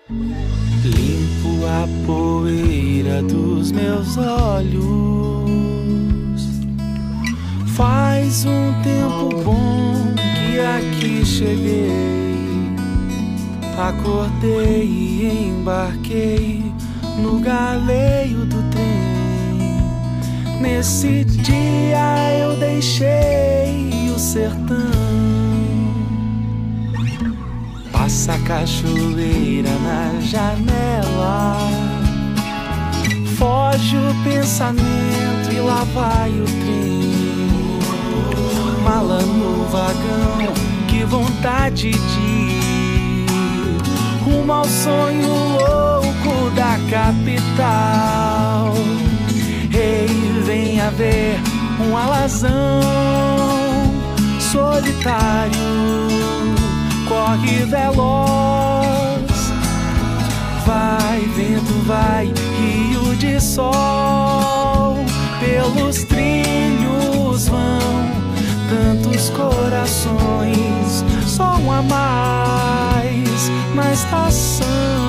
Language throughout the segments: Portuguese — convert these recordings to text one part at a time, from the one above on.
Limpo a poeira dos meus olhos. Faz um tempo bom que aqui cheguei. Acordei e embarquei no galeio do trem. Nesse dia eu deixei o sertão. Passa a cachoeira na janela, foge o pensamento e lá vai o trem. Mala no vagão, que vontade de ir rumo ao sonho louco da capital. Ei, venha ver um alazão solitário, corre veloz. Vai, vento, vai, rio de sol. Pelos trilhos vão tantos corações, só um a mais na estação.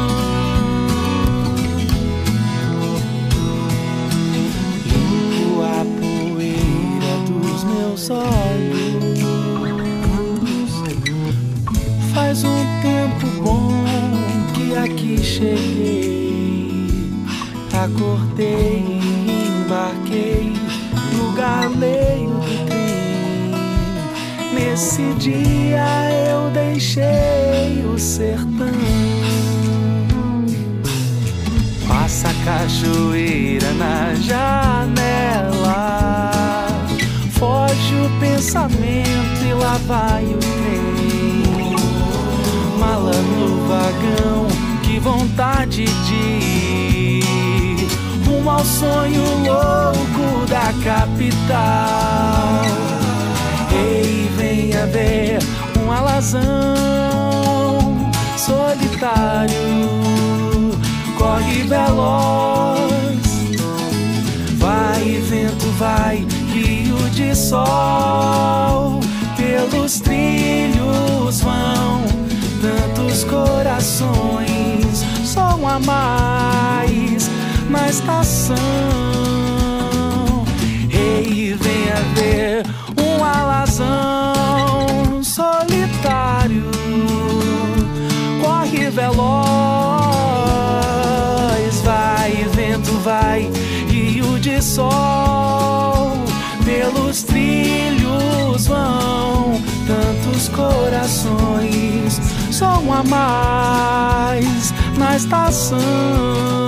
Limpo a poeira dos meus olhos. Faz um tempo bom que aqui cheguei. Acordei e embarquei no galeio do trem. Nesse dia eu deixei o sertão. Passa a cachoeira na janela, foge o pensamento e lá vai o trem. Mala no vagão, que vontade de ir rumo ao sonho louco da capital. Ei, venha ver um alazão solitário, corre veloz. Vai, vento, vai, rio de sol. Pelos trilhos vão tantos corações, só um a mais na estação. Ei, venha ver um alazão solitário, corre veloz. Vai, vento, vai, rio de sol. Pelos trilhos vão tantos corações, só um a mais na estação.